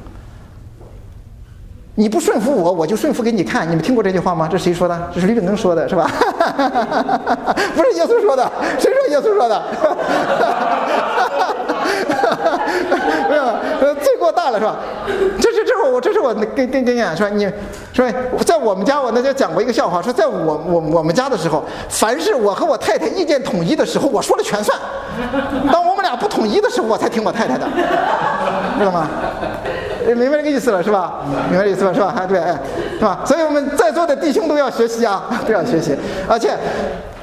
[SPEAKER 1] 你不顺服我，我就顺服给你看。你们听过这句话吗？这谁说的？这是吕秉庚说的，是吧？不是耶稣说的，谁说耶稣说的？没有，罪过大了，是吧？这是这是我这是我跟跟跟你说，你说在我们家，我那就讲过一个笑话，说在我我我们家的时候，凡是我和我太太意见统一的时候，我说了全算；当我们俩不统一的时候，我才听我太太的，知道吗？明白这个意思了是吧？明白这个意思了是吧？对，哎，是吧？所以我们在座的弟兄都要学习啊，都要学习。而且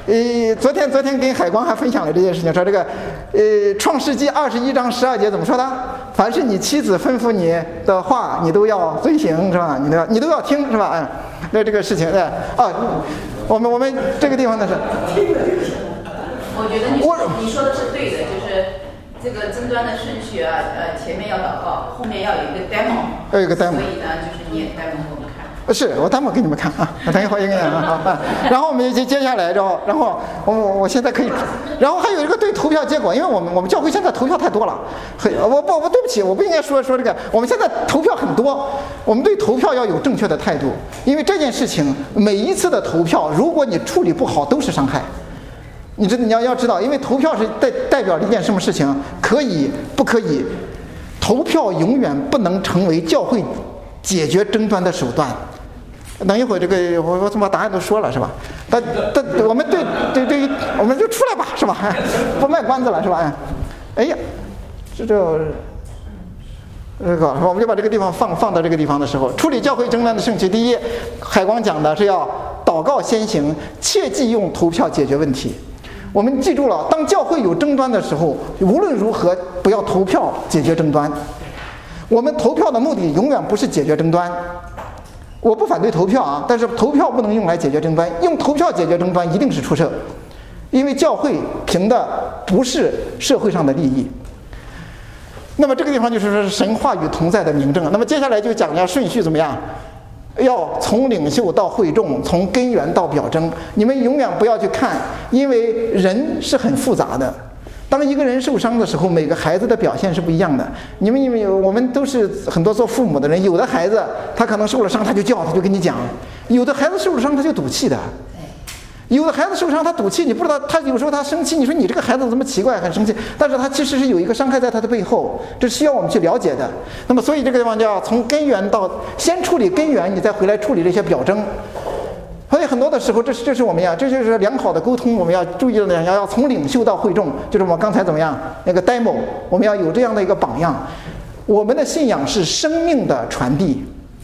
[SPEAKER 1] 呃，昨天昨天跟海光还分享了这件事情，说这个，呃，《创世纪》二十一章十二节怎么说的？凡是你妻子吩咐你的话，你都要遵行，是吧？你都要你都要听，是吧？嗯，那这个事情，对啊，我们我们这个地方呢是，
[SPEAKER 2] 我觉得你说你说的是对的，就是这个争端的顺序啊，呃，前面要祷告，后面要有一个 demo，
[SPEAKER 1] 要有一个 demo，
[SPEAKER 2] 所以呢，就是念 demo 给我们看。
[SPEAKER 1] 是我 demo 给你们看啊，我等一会儿也给你们看啊。然后我们接接下来，然后然后我我现在可以，然后还有一个对投票结果，因为我们我们教会现在投票太多了，很我不我对不起，我不应该说说这个，我们现在投票很多，我们对投票要有正确的态度，因为这件事情每一次的投票，如果你处理不好，都是伤害。你知你要要知道，因为投票是代代表了一件什么事情，可以不可以？投票永远不能成为教会解决争端的手段。等一会儿这个我我怎么把答案都说了是吧？但但我们对对对于我们就出来吧是吧？不卖关子了是吧？哎呀，这就这个我们就把这个地方放放到这个地方的时候，处理教会争端的圣区，第一，海光讲的是要祷告先行，切忌用投票解决问题。我们记住了，当教会有争端的时候，无论如何不要投票解决争端。我们投票的目的永远不是解决争端。我不反对投票啊，但是投票不能用来解决争端，用投票解决争端一定是出事，因为教会凭的不是社会上的利益。那么这个地方就是说神话语同在的明证。那么接下来就讲一下顺序怎么样，要从领袖到会众，从根源到表征。你们永远不要去看，因为人是很复杂的。当一个人受伤的时候，每个孩子的表现是不一样的。你们因为我们都是很多做父母的人，有的孩子他可能受了伤他就叫，他就跟你讲；有的孩子受了伤他就赌气的。有的孩子受伤他赌气，你不知道他有时候他生气，你说你这个孩子怎么奇怪很生气，但是他其实是有一个伤害在他的背后，这需要我们去了解的。那么所以这个地方就要从根源到先处理根源，你再回来处理这些表征。所以很多的时候，这是这是我们要，这就是良好的沟通。我们要注意的要要从领袖到会众，就是我们刚才怎么样那个 demo， 我们要有这样的一个榜样。我们的信仰是生命的传递，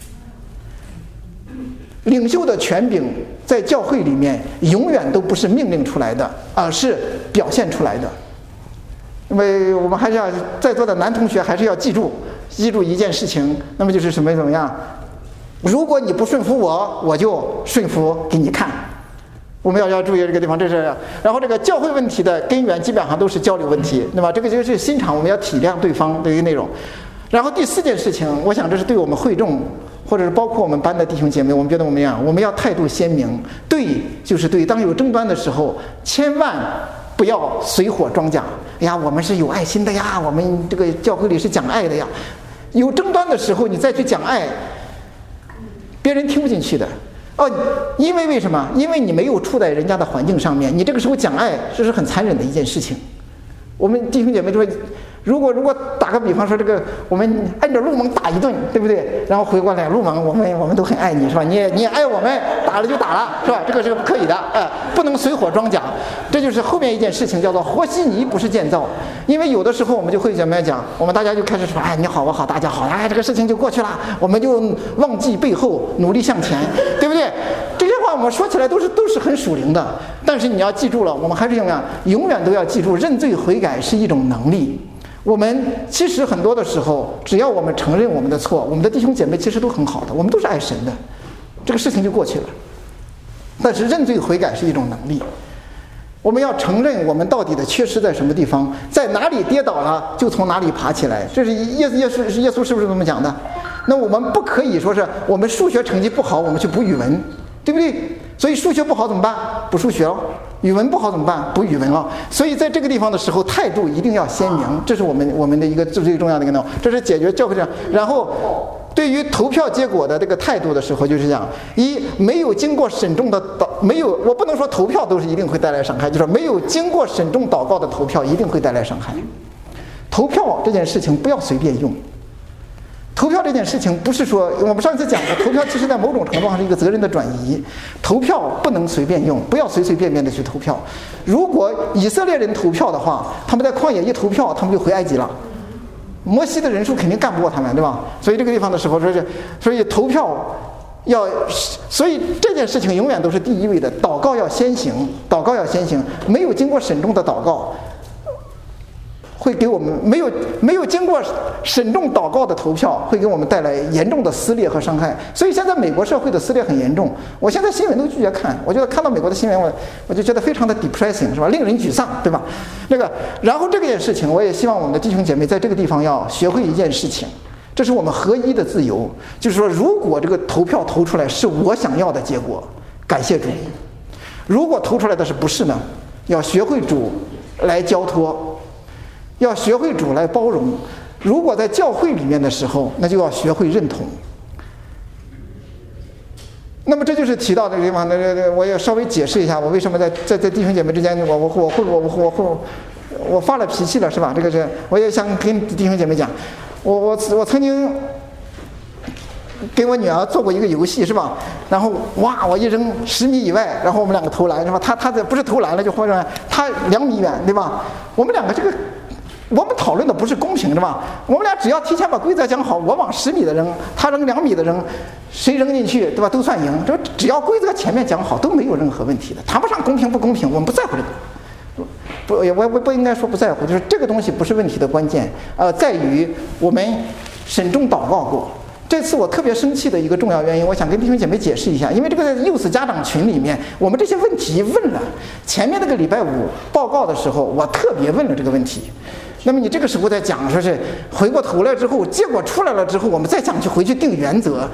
[SPEAKER 1] 领袖的权柄在教会里面永远都不是命令出来的，而是表现出来的。那么我们还是要在座的男同学还是要记住记住一件事情，那么就是什么怎么样？如果你不顺服我，我就顺服给你看。我们要要注意这个地方，这是。然后这个教会问题的根源基本上都是交流问题，那么这个就是心肠，我们要体谅对方的一个内容。然后第四件事情，我想这是对我们会众，或者是包括我们班的弟兄姐妹，我们觉得我们这样，我们要态度鲜明，对就是对。当有争端的时候，千万不要随火装甲。哎呀，我们是有爱心的呀，我们这个教会里是讲爱的呀。有争端的时候，你再去讲爱，别人听不进去的。哦，因为为什么？因为你没有处在人家的环境上面，你这个时候讲爱，这是很残忍的一件事情。我们弟兄姐妹说，如果如果打个比方说，这个我们按着陆蒙打一顿，对不对？然后回过来，陆蒙，我们我们都很爱你，是吧？你也你也爱我们，打了就打了，是吧？这个是不可以的，哎，不能随火装甲。这就是后面一件事情，叫做和稀泥，不是建造。因为有的时候我们就会怎么样讲，我们大家就开始说，哎，你好我好大家好，哎，这个事情就过去了，我们就忘记背后，努力向前，对不对？这些话我们说起来都是都是很属灵的，但是你要记住了，我们还是永远永远都要记住，认罪悔改是一种能力。我们其实很多的时候，只要我们承认我们的错，我们的弟兄姐妹其实都很好的，我们都是爱神的，这个事情就过去了。但是认罪悔改是一种能力，我们要承认我们到底的缺失在什么地方，在哪里跌倒了就从哪里爬起来。这是耶耶稣耶稣是不是这么讲的？那我们不可以说是我们数学成绩不好，我们去补语文，对不对？所以数学不好怎么办？补数学了。语文不好怎么办？补语文了。所以在这个地方的时候，态度一定要鲜明，这是我们我们的一个最最重要的一个内容，这是解决教会上。然后对于投票结果的这个态度的时候，就是讲一没有经过慎重的祷，没有我不能说投票都是一定会带来伤害，就是没有经过慎重祷告的投票一定会带来伤害。投票这件事情不要随便用。投票这件事情不是说我们上次讲的，投票其实在某种程度上是一个责任的转移。投票不能随便用，不要随随便便的去投票。如果以色列人投票的话，他们在旷野一投票，他们就回埃及了。摩西的人数肯定干不过他们，对吧？所以这个地方的时候，说是所以投票要，所以这件事情永远都是第一位的。祷告要先行，祷告要先行。没有经过审重的祷告，会给我们没有没有经过审重祷告的投票，会给我们带来严重的撕裂和伤害。所以现在美国社会的撕裂很严重。我现在新闻都拒绝看，我觉得看到美国的新闻，我我就觉得非常的 depressing， 是吧？令人沮丧，对吧？那个，然后这件事情，我也希望我们的弟兄姐妹在这个地方要学会一件事情。这是我们合一的自由，就是说，如果这个投票投出来是我想要的结果，感谢主；如果投出来的是不是呢，要学会主来交托，要学会主来包容。如果在教会里面的时候，那就要学会认同。那么这就是提到这个地方，那我也稍微解释一下，我为什么在在在弟兄姐妹之间，我我我会我我我我发了脾气了，是吧？这个是我也想跟弟兄姐妹讲。我我我曾经给我女儿做过一个游戏，是吧？然后哇，我一扔十米以外，然后我们两个投篮，是吧？她她这不是投篮了，就或者她两米远，对吧？我们两个这个，我们讨论的不是公平，是吧？我们俩只要提前把规则讲好，我往十米的扔，她扔两米的扔，谁扔进去，对吧？都算赢。这只要规则前面讲好，都没有任何问题的，谈不上公平不公平，我们不在乎这个。不，我我不应该说不在乎，就是这个东西不是问题的关键，呃，在于我们慎重祷告过。这次我特别生气的一个重要原因，我想跟弟兄姐妹解释一下，因为这个在幼子家长群里面，我们这些问题问了。前面那个礼拜五报告的时候，我特别问了这个问题。那么你这个时候在讲，说是回过头来之后，结果出来了之后，我们再讲去回去定原则。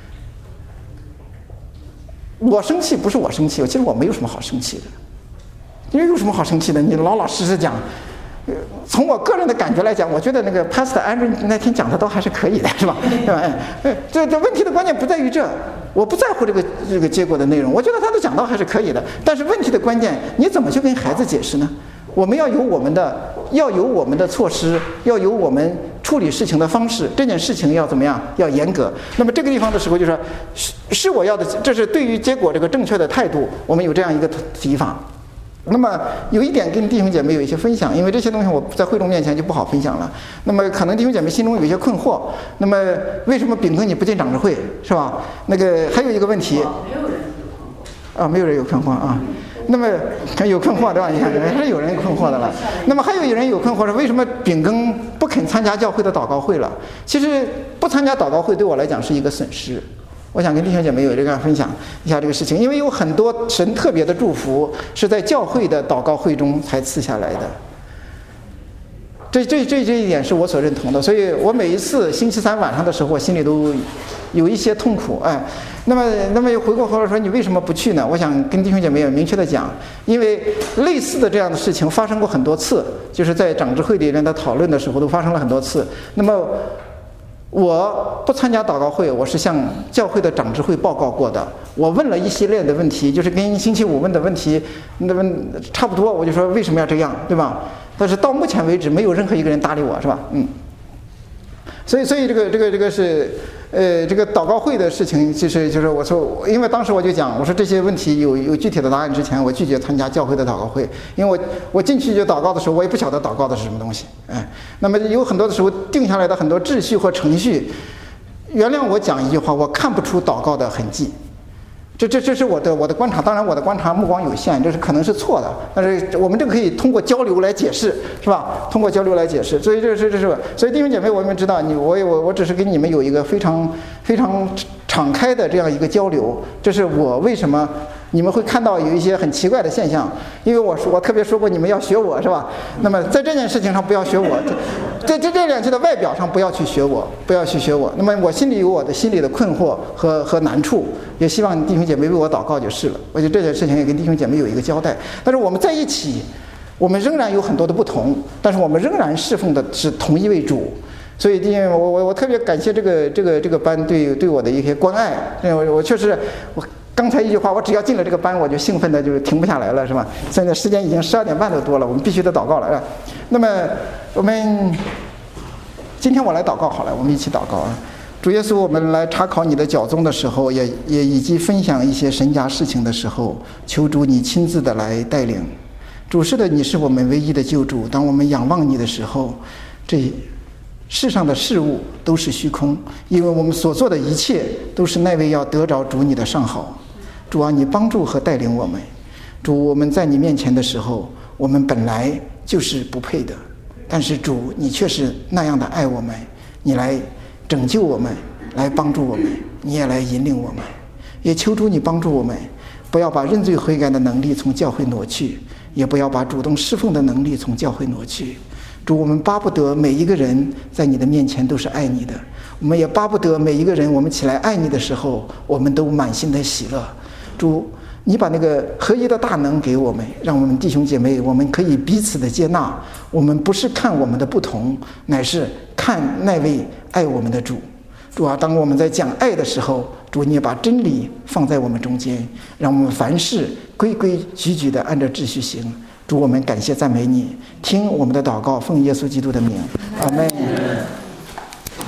[SPEAKER 1] 我生气不是我生气，其实我没有什么好生气的。因为有什么好生气的？你老老实实讲。从我个人的感觉来讲，我觉得那个 Pastor Andrew 那天讲的都还是可以的，是吧？对吧？哎，这这问题的关键不在于这，我不在乎这个这个结果的内容，我觉得他都讲到还是可以的。但是问题的关键，你怎么去跟孩子解释呢？我们要有我们的，要有我们的措施，要有我们处理事情的方式。这件事情要怎么样？要严格。那么这个地方的时候，就说是是我要的，这是对于结果这个正确的态度，我们有这样一个提法。那么有一点跟弟兄姐妹有一些分享，因为这些东西我在会众面前就不好分享了。那么可能弟兄姐妹心中有一些困惑，那么为什么秉哥你不进长执会，是吧？那个还有一个问题，
[SPEAKER 2] 没有人有困惑
[SPEAKER 1] 啊，没有人有困惑啊。那么有困惑对吧？你看还是有人困惑的了。那么还有一人有困惑是为什么秉更不肯参加教会的祷告会了？其实不参加祷告会对我来讲是一个损失。我想跟弟兄姐妹有这个分享一下这个事情，因为有很多神特别的祝福是在教会的祷告会中才赐下来的。这这这这一点是我所认同的，所以我每一次星期三晚上的时候，我心里都有一些痛苦。哎，那么那么又回过头来说，你为什么不去呢？我想跟弟兄姐妹明确的讲，因为类似的这样的事情发生过很多次，就是在长执会里面的讨论的时候都发生了很多次。那么我不参加祷告会，我是向教会的长执会报告过的。我问了一系列的问题，就是跟星期五问的问题那问差不多，我就说为什么要这样，对吧？但是到目前为止，没有任何一个人搭理我，是吧？嗯。所以，所以这个这个这个是，呃，这个祷告会的事情，就是就是我说，因为当时我就讲，我说这些问题有有具体的答案之前，我拒绝参加教会的祷告会，因为我我进去就祷告的时候，我也不晓得祷告的是什么东西，哎，那么有很多的时候定下来的很多秩序和程序，原谅我讲一句话，我看不出祷告的痕迹。这这这是我的我的观察，当然我的观察目光有限，这是可能是错的，但是我们这个可以通过交流来解释，是吧？通过交流来解释，所以这是这是，所以弟兄姐妹，我们知道你我我我只是跟你们有一个非常非常敞开的这样一个交流，这是我为什么你们会看到有一些很奇怪的现象，因为我说我特别说过你们要学我，是吧？那么在这件事情上不要学我，在这这两句的外表上不要去学我，不要去学我。那么我心里有我的心里的困惑和和难处，也希望弟兄姐妹为我祷告就是了。我觉得这件事情也跟弟兄姐妹有一个交代。但是我们在一起，我们仍然有很多的不同，但是我们仍然侍奉的是同一位主。所以，弟兄，我我我特别感谢这个这个这个班对对我的一些关爱。我我确实我。刚才一句话，我只要进了这个班，我就兴奋的就停不下来了，是吧？现在时间已经十二点半都多了，我们必须得祷告了，是吧？那么我们今天我来祷告好了，我们一起祷告啊！主耶稣，我们来查考你的教宗的时候，也也以及分享一些神家事情的时候，求主你亲自的来带领。主是的，你是我们唯一的救主。当我们仰望你的时候，这世上的事物都是虚空，因为我们所做的一切都是那位要得着主你的上好。主啊，你帮助和带领我们。主，我们在你面前的时候，我们本来就是不配的，但是主，你却是那样的爱我们，你来拯救我们，来帮助我们，你也来引领我们。也求主你帮助我们，不要把认罪悔改的能力从教会挪去，也不要把主动侍奉的能力从教会挪去。主，我们巴不得每一个人在你的面前都是爱你的，我们也巴不得每一个人我们起来爱你的时候，我们都满心的喜乐。主，你把那个合一的大能给我们，让我们弟兄姐妹我们可以彼此的接纳，我们不是看我们的不同，乃是看那位爱我们的主。主啊，当我们在讲爱的时候，主你也把真理放在我们中间，让我们凡事规规矩矩的按照秩序行。主，我们感谢赞美你，听我们的祷告，奉耶稣基督的名，阿们。